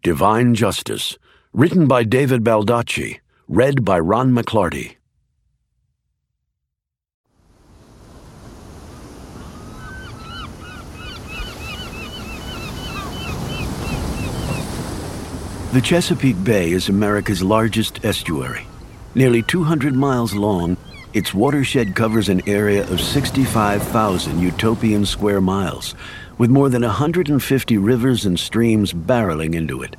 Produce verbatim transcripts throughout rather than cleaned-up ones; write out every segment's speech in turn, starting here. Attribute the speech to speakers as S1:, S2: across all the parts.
S1: Divine Justice, written by David Baldacci, read by Ron McClarty. The Chesapeake Bay is America's largest estuary. Nearly two hundred miles long, its watershed covers an area of sixty-five thousand utopian square miles, with more than one hundred fifty rivers and streams barreling into it.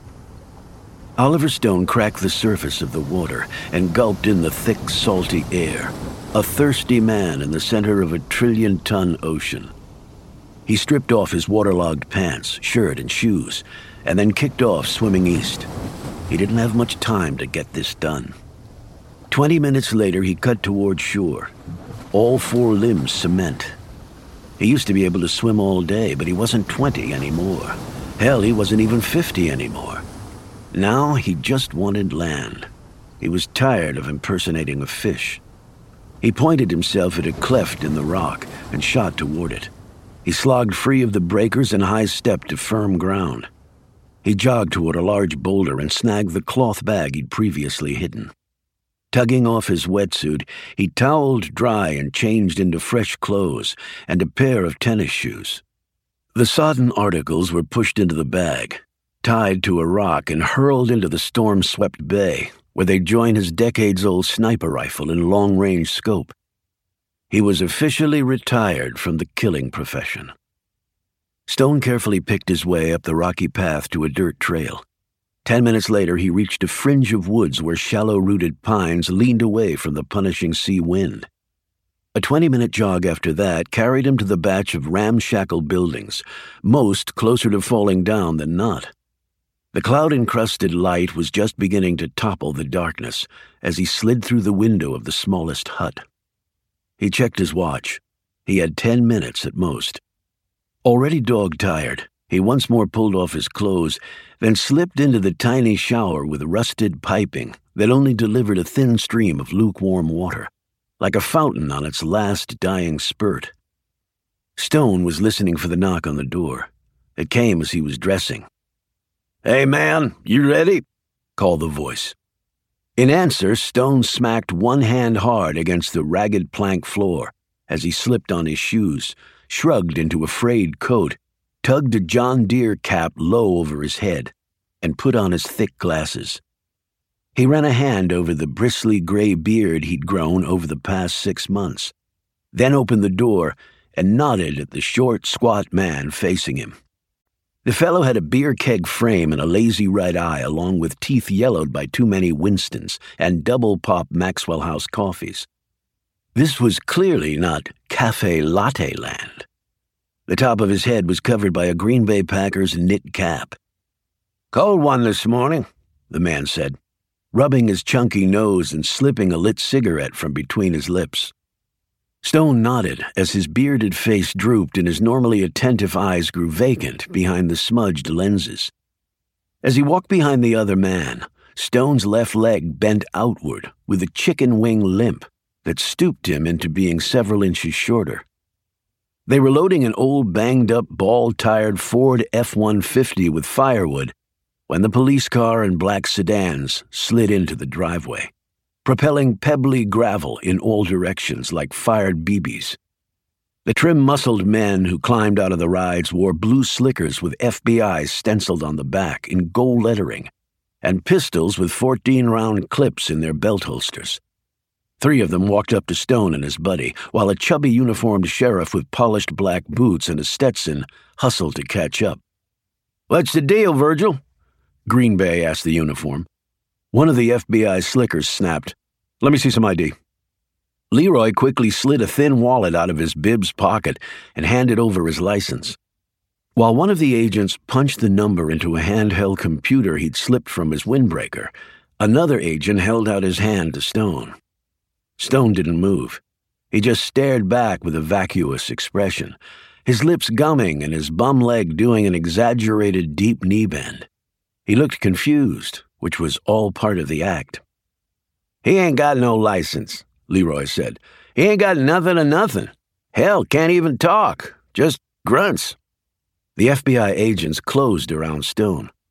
S1: Oliver Stone cracked the surface of the water and gulped in the thick, salty air, a thirsty man in the center of a trillion-ton ocean. He stripped off his waterlogged pants, shirt, and shoes, and then kicked off swimming east. He didn't have much time to get this done. Twenty minutes later, he cut toward shore, all four limbs cement. He used to be able to swim all day, but he wasn't twenty anymore. Hell, he wasn't even fifty anymore. Now he just wanted land. He was tired of impersonating a fish. He pointed himself at a cleft in the rock and shot toward it. He slogged free of the breakers and high-stepped to firm ground. He jogged toward a large boulder and snagged the cloth bag he'd previously hidden. Tugging off his wetsuit, he toweled dry and changed into fresh clothes and a pair of tennis shoes. The sodden articles were pushed into the bag, tied to a rock, and hurled into the storm-swept bay, where they joined his decades-old sniper rifle in long-range scope. He was officially retired from the killing profession. Stone carefully picked his way up the rocky path to a dirt trail. Ten minutes later, he reached a fringe of woods where shallow-rooted pines leaned away from the punishing sea wind. A twenty-minute jog after that carried him to the batch of ramshackle buildings, most closer to falling down than not. The cloud-encrusted light was just beginning to topple the darkness as he slid through the window of the smallest hut. He checked his watch. He had ten minutes at most. Already dog-tired, he once more pulled off his clothes, then slipped into the tiny shower with rusted piping that only delivered a thin stream of lukewarm water, like a fountain on its last dying spurt. Stone was listening for the knock on the door. It came as he was dressing. "Hey, man, you ready?" called the voice. In answer, Stone smacked one hand hard against the ragged plank floor as he slipped on his shoes, shrugged into a frayed coat, tugged a John Deere cap low over his head, and put on his thick glasses. He ran a hand over the bristly gray beard he'd grown over the past six months, then opened the door and nodded at the short, squat man facing him. The fellow had a beer keg frame and a lazy right eye, along with teeth yellowed by too many Winstons and double-pop Maxwell House coffees. This was clearly not cafe latte land. The top of his head was covered by a Green Bay Packers knit cap. "Cold one this morning," the man said, rubbing his chunky nose and slipping a lit cigarette from between his lips. Stone nodded as his bearded face drooped and his normally attentive eyes grew vacant behind the smudged lenses. As he walked behind the other man, Stone's left leg bent outward with a chicken wing limp that stooped him into being several inches shorter. They were loading an old banged-up, bald-tired Ford F one fifty with firewood when the police car and black sedans slid into the driveway, propelling pebbly gravel in all directions like fired B Bs. The trim-muscled men who climbed out of the rides wore blue slickers with F B I stenciled on the back in gold lettering, and pistols with fourteen-round clips in their belt holsters. Three of them walked up to Stone and his buddy, while a chubby uniformed sheriff with polished black boots and a Stetson hustled to catch up. "What's the deal, Virgil?" Green Bay asked the uniform. One of the F B I slickers snapped, "Let me see some I D." Leroy quickly slid a thin wallet out of his bib's pocket and handed over his license. While one of the agents punched the number into a handheld computer he'd slipped from his windbreaker, another agent held out his hand to Stone. Stone didn't move. He just stared back with a vacuous expression, his lips gumming and his bum leg doing an exaggerated deep knee bend. He looked confused, which was all part of the act. "He ain't got no license," Leroy said. "He ain't got nothing of nothing. Hell, can't even talk. Just grunts." The F B I agents closed around Stone.